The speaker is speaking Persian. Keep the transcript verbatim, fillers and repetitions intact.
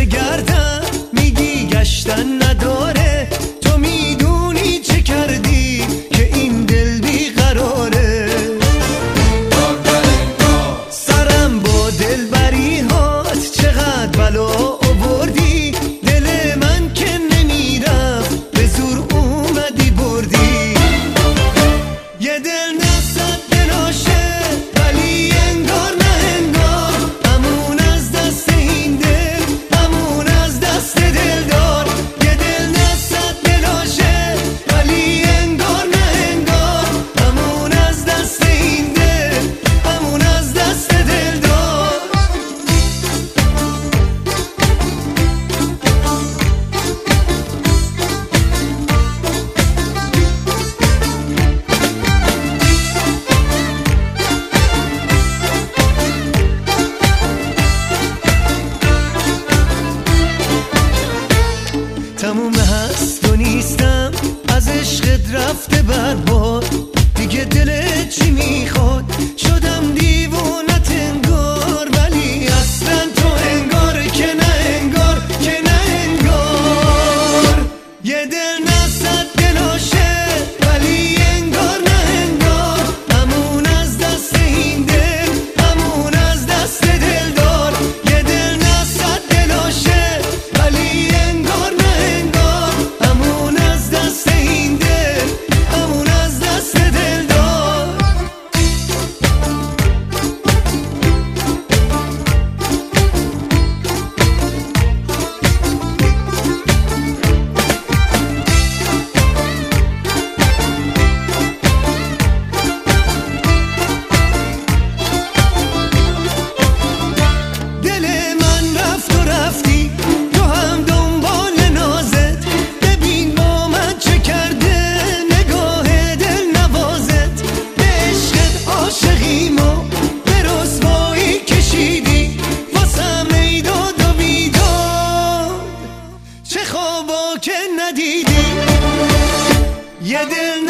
بگردم میگی گشتن نداره، تو میدونی چه کردی که این دل بیقراره. سرم با دلبری هات چقدر بلا آوردی، دل من که نمیرفت به زور اومدی بردی. یه دل نصد دلاشه ولی انگار نه انگار، همون از دست این دل همون از دست دلدار. یه دل نصد دلاشه ولی انگار نه انگار، همون از دست این دل همون از دست دلدار. تموم هست و نیستم از عشقت رفته برباد، دیگه دلت چی میخواد؟ شدم دیوونت انگار، ولی اصلا تو انگار که نه انگار که نه انگار. یه دل نصد دلاشه ولی انگار نه انگار، همون از دست این دل همون از دست دلدار. یه دل نصد دلاشه ولی انگار نه انگار، همون از دست این دل همون از دست دلدار. دل من رفت و رفتی، تو هم دنبال نازت، ببین با من چه کرده نگاه دل نوازت. به عشقت عاشقیمو به رسوایی کشیدی، واسم ایداد و بیداد چه خوابا که ندیدی. یه دل